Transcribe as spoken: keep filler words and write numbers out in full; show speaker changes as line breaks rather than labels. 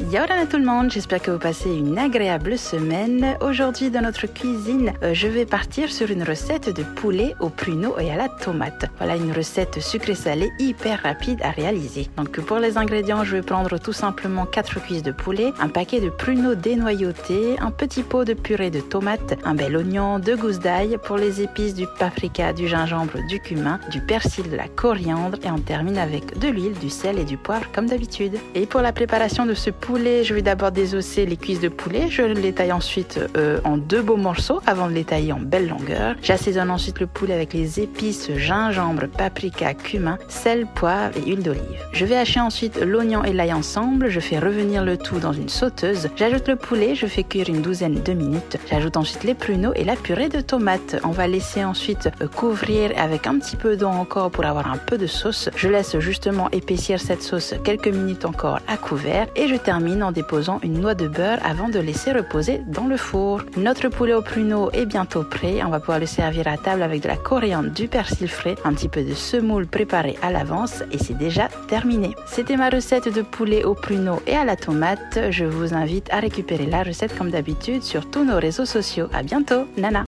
Yaorana tout le monde, j'espère que vous passez une agréable semaine. Aujourd'hui dans notre cuisine, euh, je vais partir sur une recette de poulet au pruneau et à la tomate. Voilà une recette sucrée-salée hyper rapide à réaliser. Donc pour les ingrédients, je vais prendre tout simplement quatre cuisses de poulet, un paquet de pruneaux dénoyautés, un petit pot de purée de tomates, un bel oignon, deux gousses d'ail, pour les épices du paprika, du gingembre, du cumin, du persil, de la coriandre et on termine avec de l'huile, du sel et du poivre comme d'habitude. Et pour la préparation de ce poulet, je vais d'abord désosser les cuisses de poulet. Je les taille ensuite euh, en deux beaux morceaux avant de les tailler en belle longueur. J'assaisonne ensuite le poulet avec les épices gingembre, paprika, cumin, sel, poivre et huile d'olive. Je vais hacher ensuite l'oignon et l'ail ensemble. Je fais revenir le tout dans une sauteuse. J'ajoute le poulet, je fais cuire une douzaine de minutes. J'ajoute ensuite les pruneaux et la purée de tomates. On va laisser ensuite euh, couvrir avec un petit peu d'eau encore pour avoir un peu de sauce. Je laisse justement épaissir cette sauce quelques minutes encore à couvert et je termine en déposant une noix de beurre avant de laisser reposer dans le four. Notre poulet au pruneau est bientôt prêt. On va pouvoir le servir à table avec de la coriandre, du persil frais, un petit peu de semoule préparé à l'avance et c'est déjà terminé. C'était ma recette de poulet au pruneau et à la tomate. Je vous invite à récupérer la recette comme d'habitude sur tous nos réseaux sociaux. À bientôt, Nana!